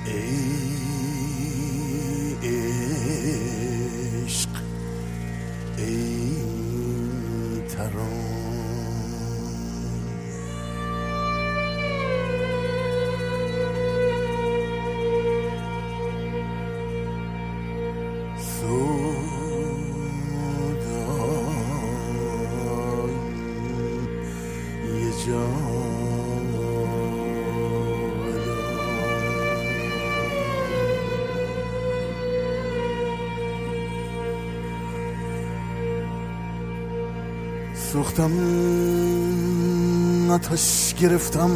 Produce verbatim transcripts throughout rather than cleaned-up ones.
عشق ای تران سوختم آتش گرفتم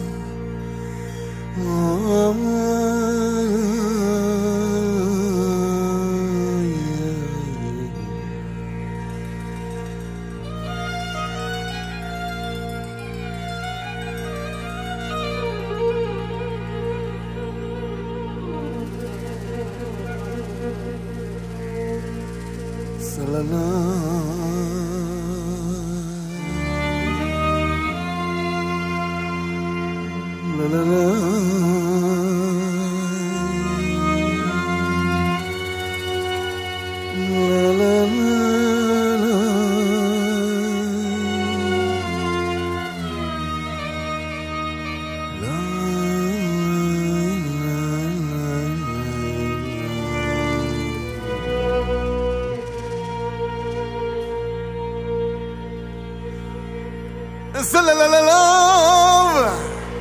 la la la la love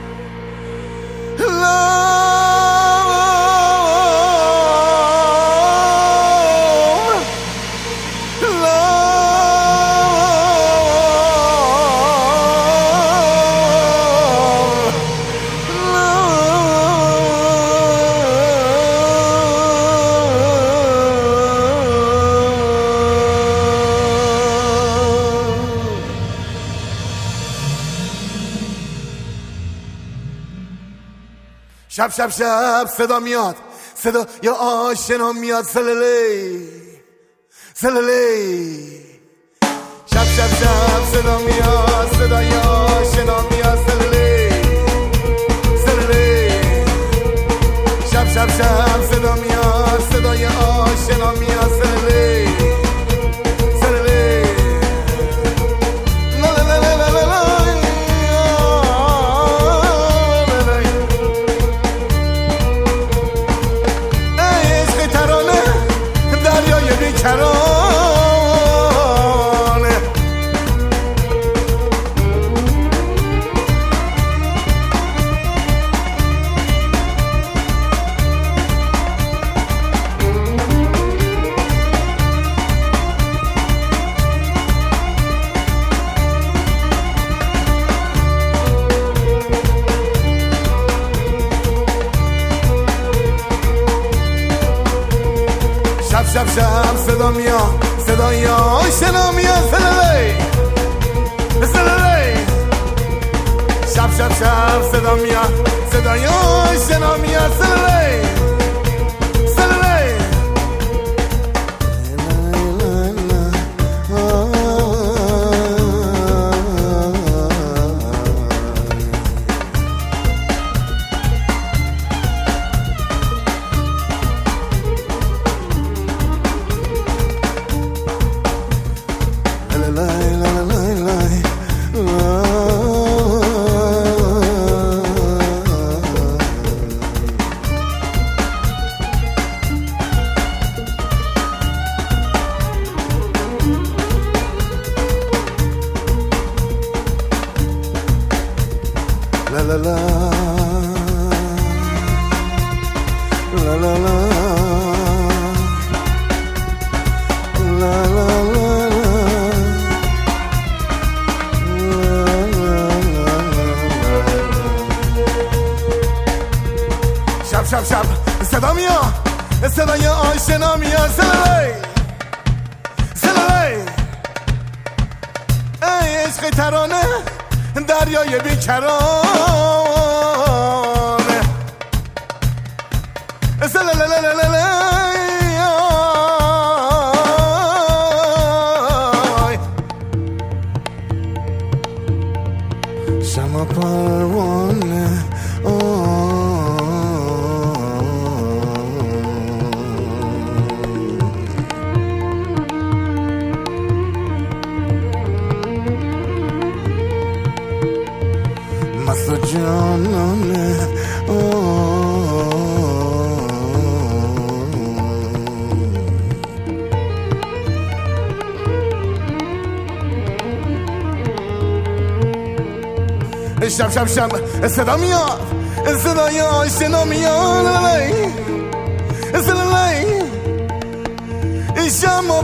شب شب شب صدا میاد، صدا یا آشنا میاد، سللی سللی. شب شب شب صدا میاد، صدا یا آشنا میاد، سللی سللی. شب شب شب صدا میاد، صدا یا آشنا میاد، سللی سللی. لا لا لا لا لا لا. کرانه شب شب شب صدا میاد، صدای آشنا میاد، سللی سللی. شب شب شب صدا میاد، صدای آشنا میاد، سللی سللی. La la la la la la la la شب شب شب صدا میاد، صدای آشنا میاد، سللی سللی. ای عشق ترانه دریای بیکرانه، سللللللل. شمع پروانه شب شب شب صدا میاد، صدای آشنا میاد، سلالی شم و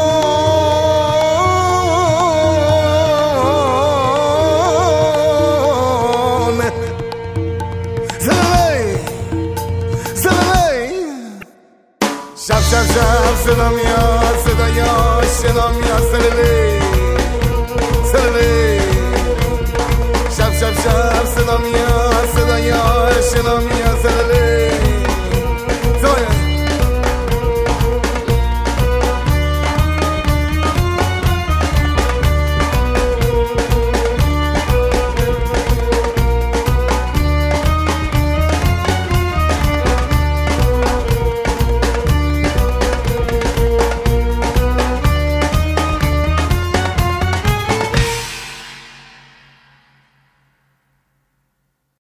پروانه، سلالی سلالی شب شب شب صدا میاد، صدای آشنا میاد، سلالی سلالی شب شب شب صدا میاد، صدای آشنا میاد،